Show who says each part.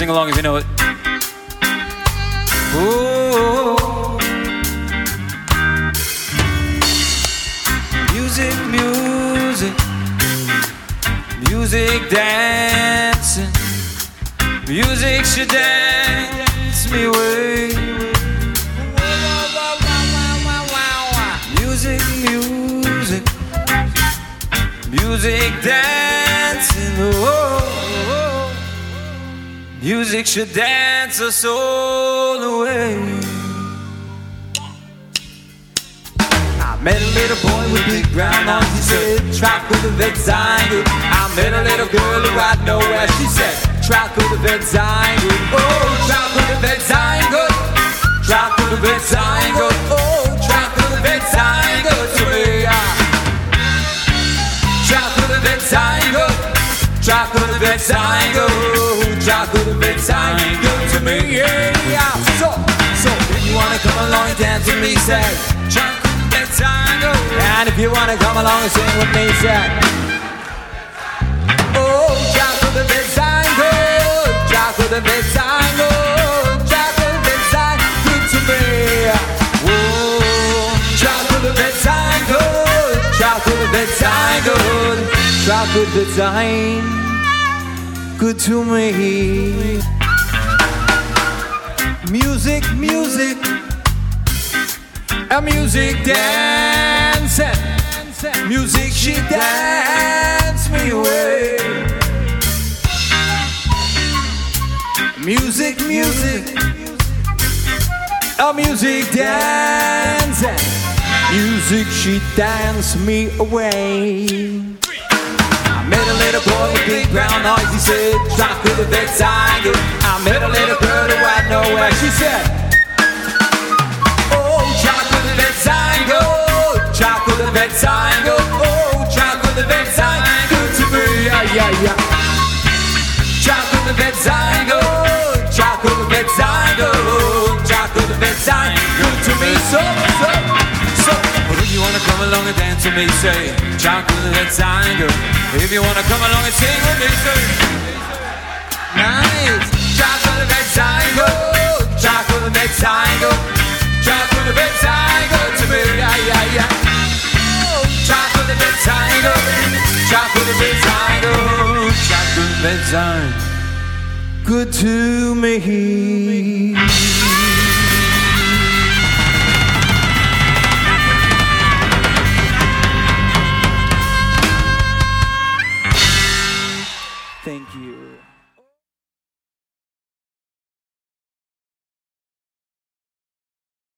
Speaker 1: Sing along if you know it. Ooh. Music, music, music dancing. Music should dance me away. Music, music, music dancing. Oh, music should dance us all away. I met a little boy with big brown eyes. He said, "Track with the vet's angle." I met a little girl who I know where. She said, "Track with the vet's angle." Oh, track with the vet's angle. Track with the vet's angle. Oh, track with the vet's angle to me. Track with the vet's angle. Track with the vet's angle. Track with the vet's angle to me. Yeah. So if you wanna come along and dance with me, say, track with the vet's angle. And if you wanna come along and sing with me, say, oh, track with the vet's angle. Track with the vet's angle. Track with the vet's angle to me. Oh, track with the vet's angle. Track with the vet's angle. Track with the vet's angle. Good to me. Music, music, a music dancing. Music, she dance me away. Music, music, a music dancing. Music, she dance me away. I met a little boy with big brown eyes. He said, "Track with the vet's angle." I met a little girl who I know where. She said, "Oh, track with the vet's angle. Track with the vet's angle. Oh, track with the vet's angle to me." Yeah. Track with the vet's angle. Track with the vet's angle. Track with the vet's angle to me. So. If you wanna come along and dance with me, say, track with the vet's angle. If you wanna come along and sing with me, say, nice. Track with the vet's angle. Track with the vet's angle. Track with the vet's angle to me. Yeah. Track with the vet's angle. Track with the vet's angle. Track with the vet's angle. Good to me. Thank you.